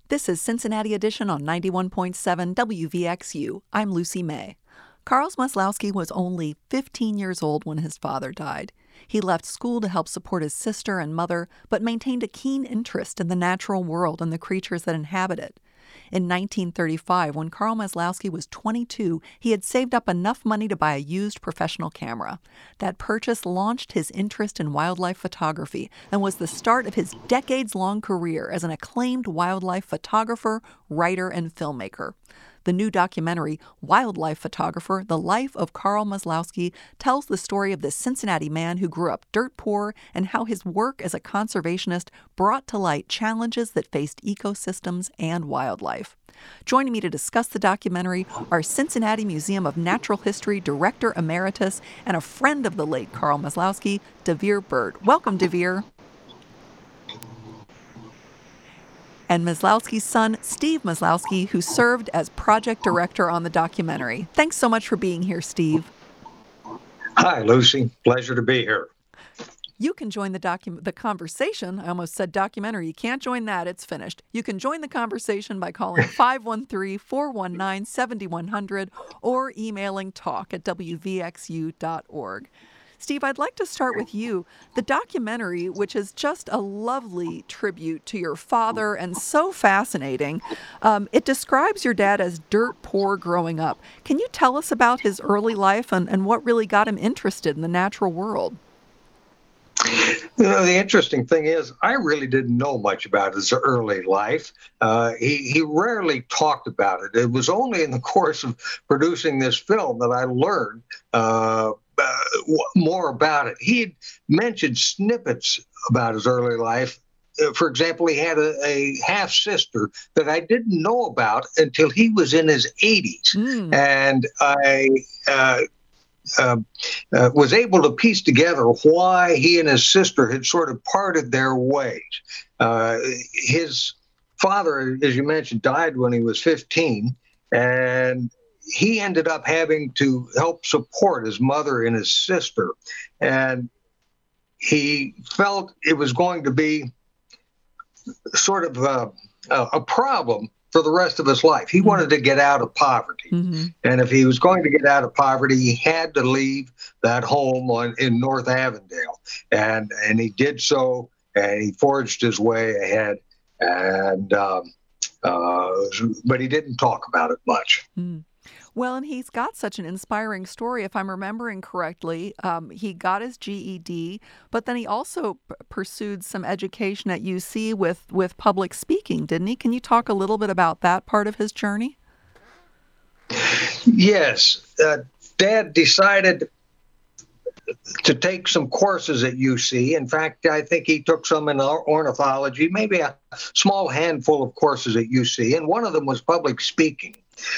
This is Cincinnati Edition on 91.7 WVXU. I'm Lucy May. Karl Maslowski was only 15 years old when his father died. He left school to help support his sister and mother, but maintained a keen interest in the natural world and the creatures that inhabit it. In 1935, when Karl Maslowski was 22, he had saved up enough money to buy a used professional camera. That purchase launched his interest in wildlife photography and was the start of his decades-long career as an acclaimed wildlife photographer, writer, and filmmaker. The new documentary, Wildlife Photographer: The Life of Karl Maslowski, tells the story of this Cincinnati man who grew up dirt poor and how his work as a conservationist brought to light challenges that faced ecosystems and wildlife. Joining me to discuss the documentary are Cincinnati Museum of Natural History Director Emeritus and a friend of the late Karl Maslowski, Devere Burt. Welcome, Devere. And Maslowski's son, Steve Maslowski, who served as project director on the documentary. Thanks so much for being here, Steve. Hi, Lucy. Pleasure to be here. You can join the conversation. I almost said documentary. You can't join that. It's finished. You can join the conversation by calling 513-419-7100 or emailing talk@wvxu.org. Steve, I'd like to start with you. The documentary, which is just a lovely tribute to your father and so fascinating, it describes your dad as dirt poor growing up. Can you tell us about his early life and what really got him interested in the natural world? The interesting thing is, I really didn't know much about his early life. He rarely talked about it. It was only in the course of producing this film that I learned more about it. He had mentioned snippets about his early life. For example, he had a half-sister that I didn't know about until he was in his 80s. And I was able to piece together why he and his sister had sort of parted their ways. His father, as you mentioned, died when he was 15, and he ended up having to help support his mother and his sister. And he felt it was going to be sort of a problem for the rest of his life. He wanted to get out of poverty. And if he was going to get out of poverty, he had to leave that home in North Avondale. And he did so, and he forged his way ahead. And but he didn't talk about it much. Well, and he's got such an inspiring story. If I'm remembering correctly, he got his GED, but then he also pursued some education at UC with public speaking, didn't he? Can you talk a little bit about that part of his journey? Yes. Dad decided to take some courses at UC. In fact, I think he took some in ornithology, maybe a small handful of courses at UC, and one of them was public speaking.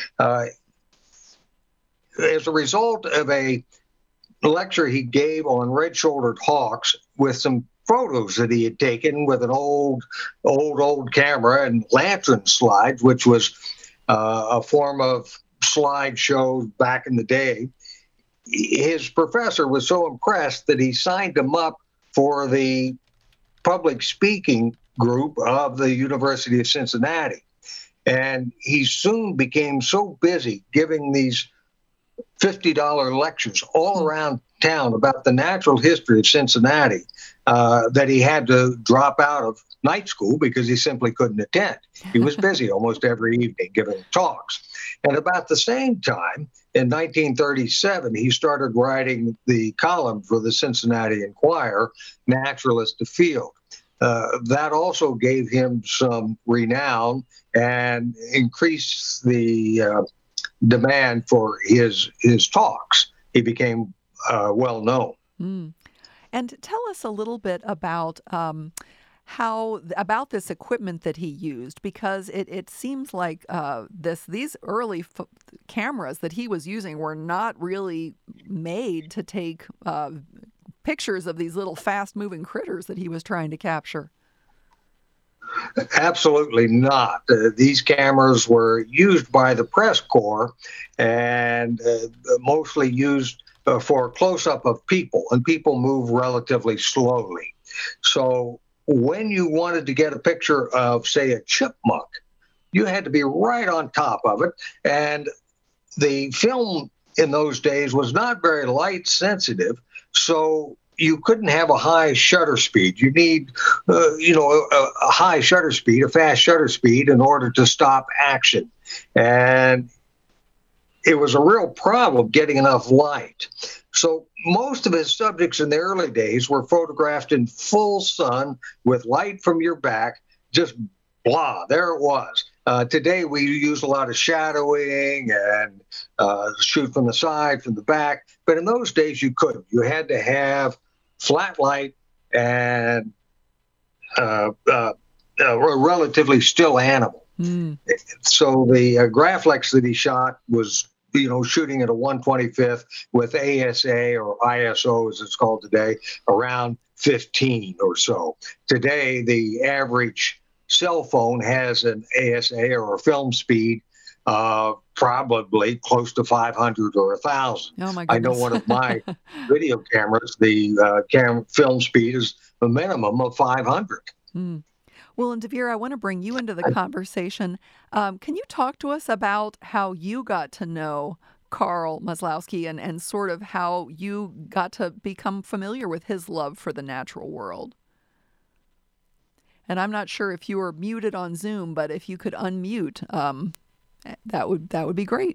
As a result of a lecture he gave on red-shouldered hawks with some photos that he had taken with an old camera and lantern slides, which was a form of slideshow back in the day, his professor was so impressed that he signed him up for the public speaking group of the University of Cincinnati. And he soon became so busy giving these $50 lectures all around town about the natural history of Cincinnati that he had to drop out of night school because he simply couldn't attend. He was busy almost every evening giving talks. And about the same time, in 1937, he started writing the column for the Cincinnati Enquirer, Naturalist Afield. That also gave him some renown and increased the demand for his talks. He became well known. And tell us a little bit about this equipment that he used, because it seems like these early cameras that he was using were not really made to take pictures of these little fast-moving critters that he was trying to capture. Absolutely not. These cameras were used by the press corps and mostly used for close-up of people, and people move relatively slowly. So when you wanted to get a picture of, say, a chipmunk, you had to be right on top of it. And the film in those days was not very light sensitive, so you couldn't have a high shutter speed. You need, a high shutter speed, a fast shutter speed, in order to stop action. And it was a real problem getting enough light. So most of his subjects in the early days were photographed in full sun with light from your back, just blah, there it was. Today we use a lot of shadowing and shoot from the side, from the back. But in those days you couldn't. You had to have flat light and a relatively still animal. So the Graflex that he shot was, shooting at a 1/25th with ASA or ISO, as it's called today, around 15 or so. Today, the average cell phone has an ASA or a film speed probably close to 500 or 1,000. Oh my goodness. I know one of my video cameras, the film speed is a minimum of 500. Well, and Devere, I want to bring you into the conversation. Can you talk to us about how you got to know Karl Maslowski and sort of how you got to become familiar with his love for the natural world? And I'm not sure if you were muted on Zoom, but if you could unmute, that would be great.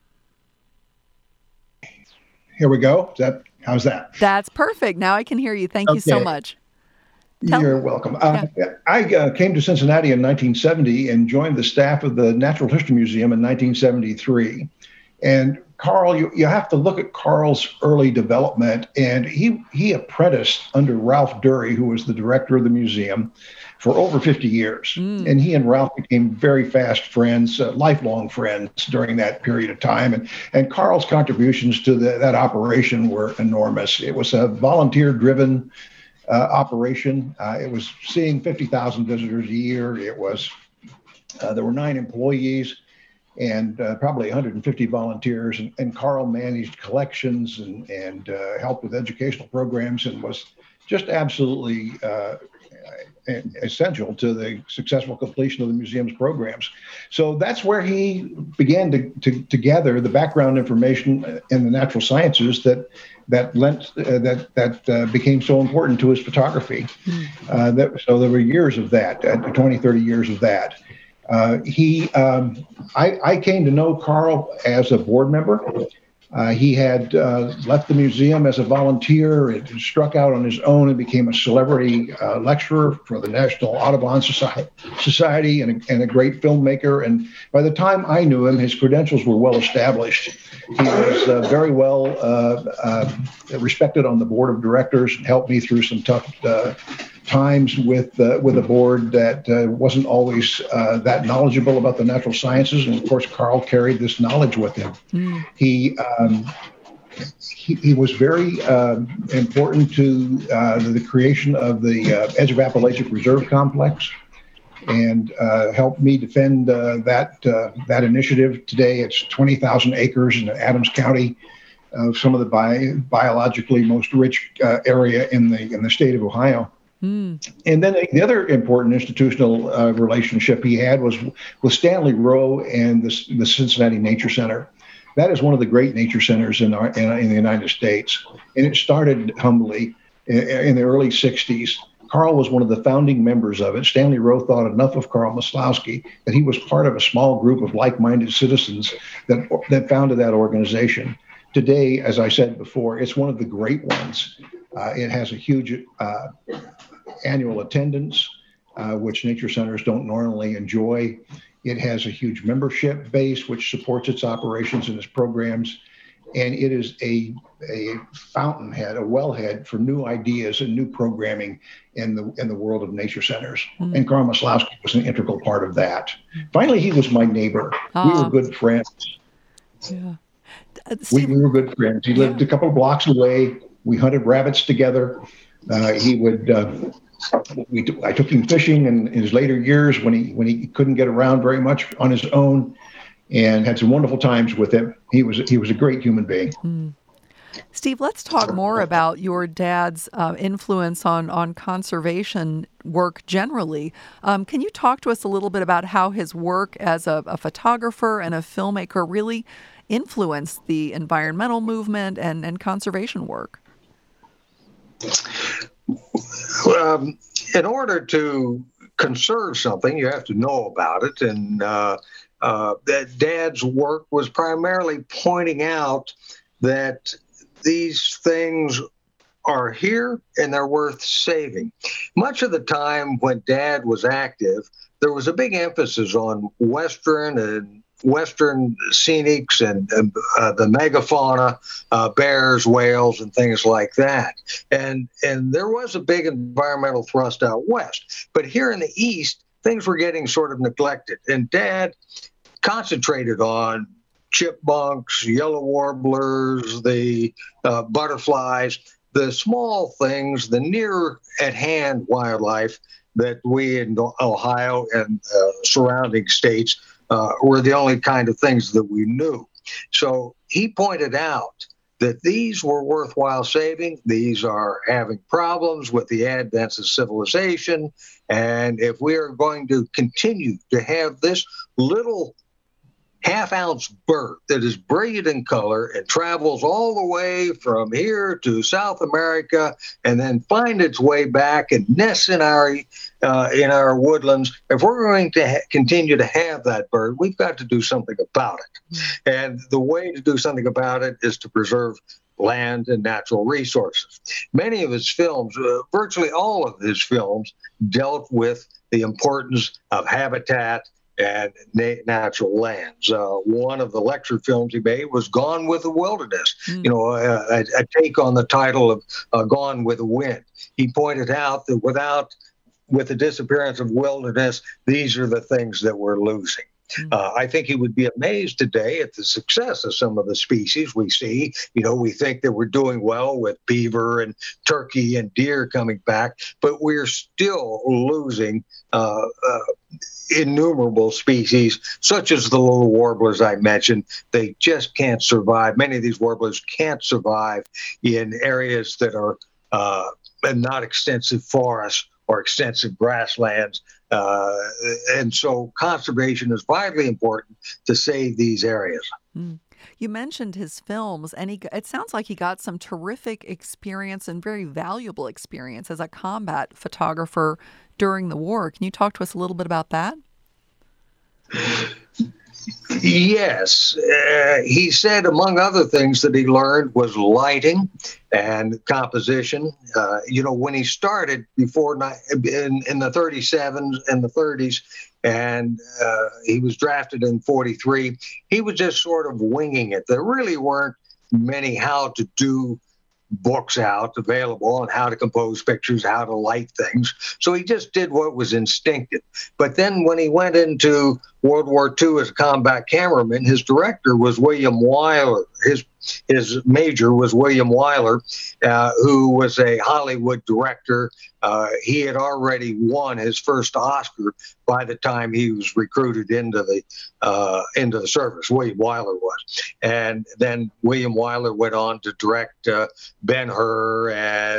Here we go. How's that? That's perfect. Now I can hear you. Thank you so much. You're welcome. I came to Cincinnati in 1970 and joined the staff of the Natural History Museum in 1973. And Karl, you have to look at Karl's early development. And he apprenticed under Ralph Dury, who was the director of the museum, for over 50 years. And he and Ralph became very fast friends, lifelong friends during that period of time. And Karl's contributions to that operation were enormous. It was a volunteer-driven operation. It was seeing 50,000 visitors a year. It was there were 9 employees and probably 150 volunteers. And Karl managed collections and helped with educational programs and was just absolutely essential to the successful completion of the museum's programs. So that's where he began to gather the background information in the natural sciences that became so important to his photography. So there were years of that, 20, 30 years of that. I came to know Karl as a board member. He had left the museum as a volunteer and struck out on his own and became a celebrity lecturer for the National Audubon Society and a great filmmaker. And by the time I knew him, his credentials were well established. He was very well respected on the board of directors and helped me through some tough times with a board that wasn't always that knowledgeable about the natural sciences. And of course, Karl carried this knowledge with him. He was very important to the creation of the Edge of Appalachia Preserve Complex and helped me defend that initiative. Today, it's 20,000 acres in Adams County, some of the biologically most rich area in the state of Ohio. And then the other important institutional relationship he had was with Stanley Rowe and the Cincinnati Nature Center. That is one of the great nature centers in the United States. And it started humbly in the early 60s. Karl was one of the founding members of it. Stanley Rowe thought enough of Karl Maslowski that he was part of a small group of like-minded citizens that founded that organization. Today, as I said before, it's one of the great ones. It has a huge annual attendance, which nature centers don't normally enjoy. It has a huge membership base, which supports its operations and its programs. And it is a fountainhead, a wellhead for new ideas and new programming in the world of nature centers. And Karl Maslowski was an integral part of that. Finally, he was my neighbor. We were good friends. Yeah. We were good friends. He lived a couple of blocks away. We hunted rabbits together. I took him fishing in his later years when he couldn't get around very much on his own, and had some wonderful times with him. He was a great human being. Steve, let's talk more about your dad's influence on conservation work generally. Can you talk to us a little bit about how his work as a photographer and a filmmaker really influenced the environmental movement and conservation work? In order to conserve something, you have to know about it. And that Dad's work was primarily pointing out that these things are here and they're worth saving. Much of the time when Dad was active, there was a big emphasis on Western scenics and the megafauna, bears, whales, and things like that. And there was a big environmental thrust out west. But here in the East, things were getting sort of neglected. And Dad concentrated on chipmunks, yellow warblers, the butterflies, the small things, the near-at-hand wildlife that we in Ohio and surrounding states were the only kind of things that we knew. So he pointed out that these were worthwhile saving. These are having problems with the advance of civilization. And if we are going to continue to have this little half-ounce bird that is brilliant in color and travels all the way from here to South America and then find its way back and nests in our woodlands. If we're going to continue to have that bird, we've got to do something about it. And the way to do something about it is to preserve land and natural resources. Many of his films, virtually all of his films, dealt with the importance of habitat and natural lands. One of the lecture films he made was Gone with the Wilderness, a take on the title of Gone with the Wind. He pointed out that with the disappearance of wilderness, these are the things that we're losing. I think he would be amazed today at the success of some of the species we see. We think that we're doing well with beaver and turkey and deer coming back, but we're still losing innumerable species, such as the little warblers I mentioned. They just can't survive. Many of these warblers can't survive in areas that are not extensive forests or extensive grasslands. And so conservation is vitally important to save these areas. You mentioned his films, and it sounds like he got some terrific experience and very valuable experience as a combat photographer during the war. Can you talk to us a little bit about that? Yes. He said, among other things that he learned was lighting and composition. When he started in the 37s and the 30s, and he was drafted in 43, he was just sort of winging it. There really weren't many how-to-do books out available on how to compose pictures, how to light things. So he just did what was instinctive. But then when he went into World War II as a combat cameraman, his director was William Wyler. His major was William Wyler, who was a Hollywood director. He had already won his first Oscar by the time he was recruited into the service. William Wyler was, and then William Wyler went on to direct Ben-Hur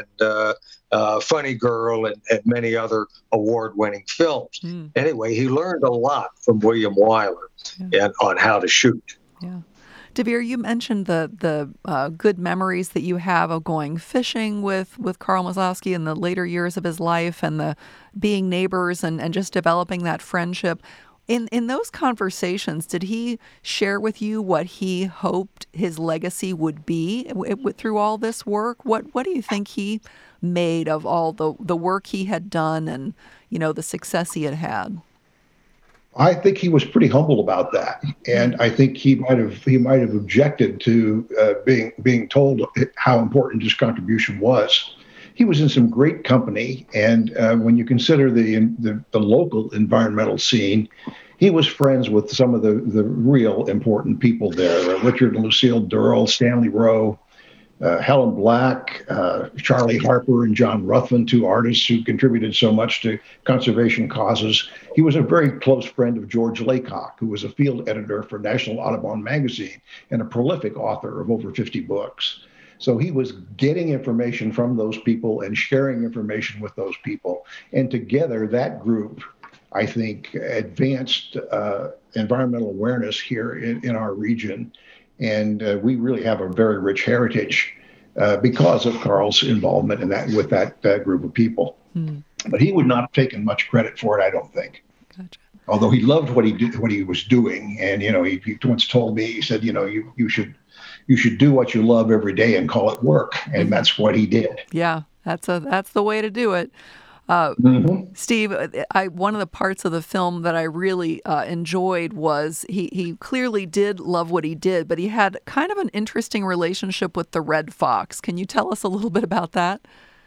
and Funny Girl and many other award-winning films. Anyway, he learned a lot from William Wyler on how to shoot. Yeah. Devere, you mentioned the good memories that you have of going fishing with Karl Maslowski in the later years of his life and the being neighbors and just developing that friendship. In those conversations, did he share with you what he hoped his legacy would be through all this work? What do you think he made of all the work he had done and, the success he had had? I think he was pretty humble about that, and I think he might have objected to being told how important his contribution was. He was in some great company, and when you consider the local environmental scene, he was friends with some of the real important people there: Richard and Lucille Durrell, Stanley Rowe, Helen Black, Charlie Harper, and John Ruthven, two artists who contributed so much to conservation causes. He was a very close friend of George Laycock, who was a field editor for National Audubon magazine and a prolific author of over 50 books. So he was getting information from those people and sharing information with those people. And together, that group, I think, advanced environmental awareness here in our region. And we really have a very rich heritage because of Carl's involvement in that with that group of people. But he would not have taken much credit for it, I don't think. Gotcha. Although he loved what he was doing, and he once told me, he said, you should do what you love every day and call it work, and that's what he did. Yeah, that's the way to do it. Steve, one of the parts of the film that I really enjoyed was he clearly did love what he did, but he had kind of an interesting relationship with the red fox. Can you tell us a little bit about that?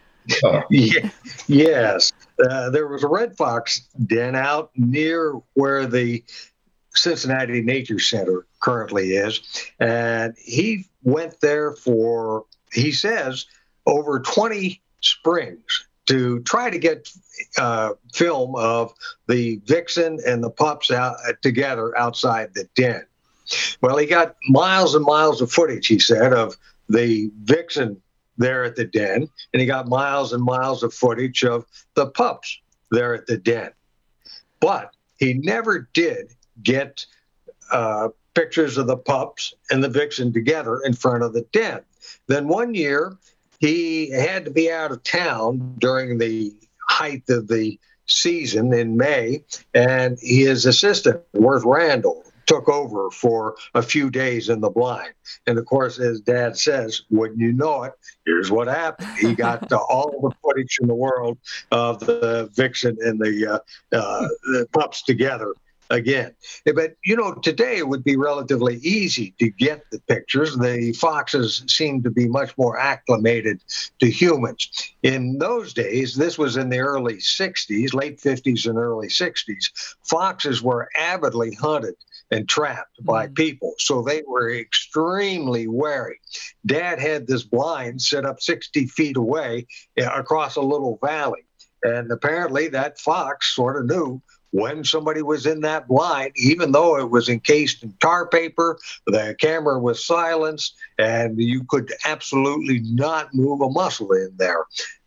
Yes. There was a red fox den out near where the Cincinnati Nature Center currently is. And he went there for, he says, over 20 springs to try to get film of the vixen and the pups out together outside the den. Well, he got miles and miles of footage, he said, of the vixen there at the den, and he got miles and miles of footage of the pups there at the den. But he never did get pictures of the pups and the vixen together in front of the den. Then one year, he had to be out of town during the height of the season in May, and his assistant, Worth Randall, took over for a few days in the blind. And of course, as Dad says, wouldn't you know it, here's what happened. He got all the footage in the world of the vixen and the pups together again. But, today it would be relatively easy to get the pictures. The foxes seem to be much more acclimated to humans. In those days, this was in the early 60s, late 50s and early 60s, foxes were avidly hunted and trapped by people. So they were extremely wary. Dad had this blind set up 60 feet away across a little valley. And apparently that fox sort of knew when somebody was in that blind, even though it was encased in tar paper, the camera was silenced, and you could absolutely not move a muscle in there.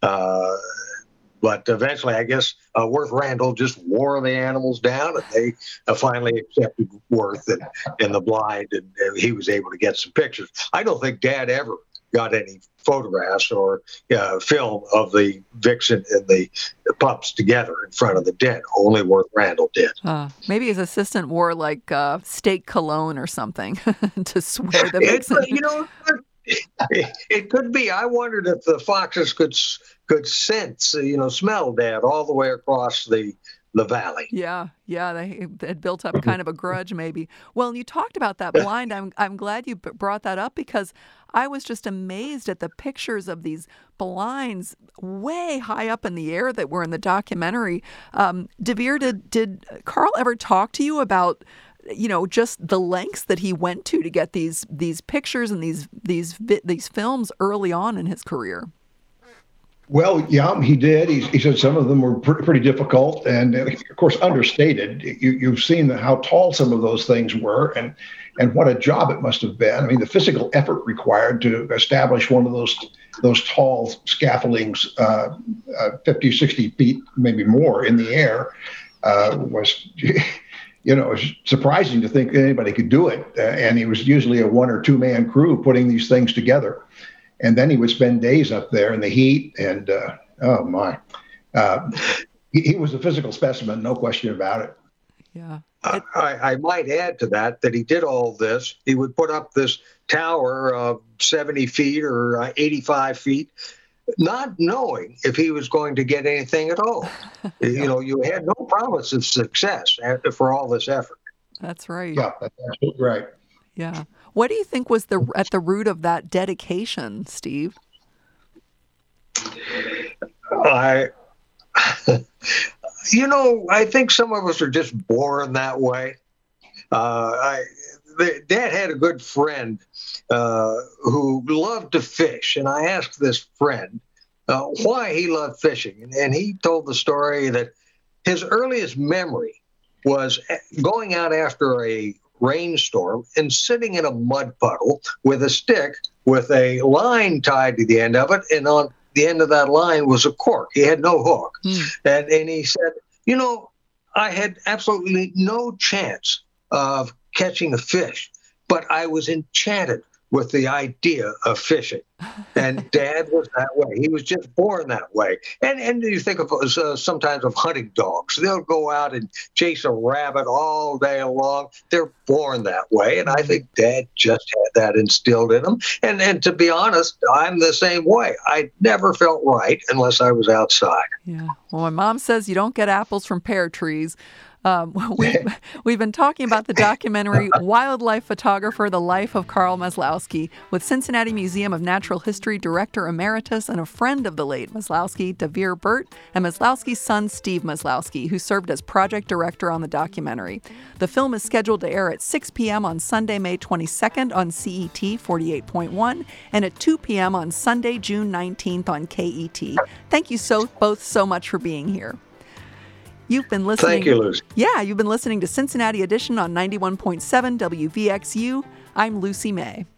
But eventually, I guess, Worth Randall just wore the animals down, and they finally accepted Worth in the blind, and he was able to get some pictures. I don't think Dad ever got any photographs or film of the vixen and the pups together in front of the den. Only Worth Randall did. Maybe his assistant wore like steak cologne or something to swear the vixen. It could be. I wondered if the foxes could sense, smell Dad all the way across the valley. Yeah, they had built up kind of a grudge, maybe. Well, you talked about that blind. I'm glad you brought that up, because I was just amazed at the pictures of these blinds way high up in the air that were in the documentary. DeVere, did Carl ever talk to you about, just the lengths that he went to get these pictures and these films early on in his career? Well, yeah, he did. He said some of them were pretty difficult and, of course, understated. You've seen how tall some of those things were and what a job it must have been. I mean, the physical effort required to establish one of those tall scaffoldings, 50, 60 feet, maybe more in the air, was, it was surprising to think anybody could do it. And he was usually a 1 or 2 man crew putting these things together. And then he would spend days up there in the heat, and oh my, he was a physical specimen, no question about it. Yeah. I might add to that he did all this. He would put up this tower of 70 feet or 85 feet, not knowing if he was going to get anything at all. You had no promise of success for all this effort. That's right. Yeah, that's absolutely right. Yeah. What do you think was at the root of that dedication, Steve? I think some of us are just born that way. Dad had a good friend who loved to fish, and I asked this friend why he loved fishing, and he told the story that his earliest memory was going out after a rainstorm and sitting in a mud puddle with a stick with a line tied to the end of it, and on the end of that line was a cork. He had no hook. And he said, I had absolutely no chance of catching a fish, but I was enchanted with the idea of fishing. And Dad was that way. He was just born that way. And you think of sometimes of hunting dogs. They'll go out and chase a rabbit all day long. They're born that way. And I think Dad just had that instilled in him. And to be honest, I'm the same way. I never felt right unless I was outside. Yeah. Well, my mom says you don't get apples from pear trees. We've been talking about the documentary Wildlife Photographer, The Life of Carl Maslowski with Cincinnati Museum of Natural History Director Emeritus and a friend of the late Maslowski, Devere Burt, and Maslowski's son, Steve Maslowski, who served as project director on the documentary. The film is scheduled to air at 6 p.m. on Sunday, May 22nd on CET 48.1 and at 2 p.m. on Sunday, June 19th on KET. Thank you both so much for being here. You've been listening. Thank you, Lucy. Yeah, you've been listening to Cincinnati Edition on 91.7 WVXU. I'm Lucy May.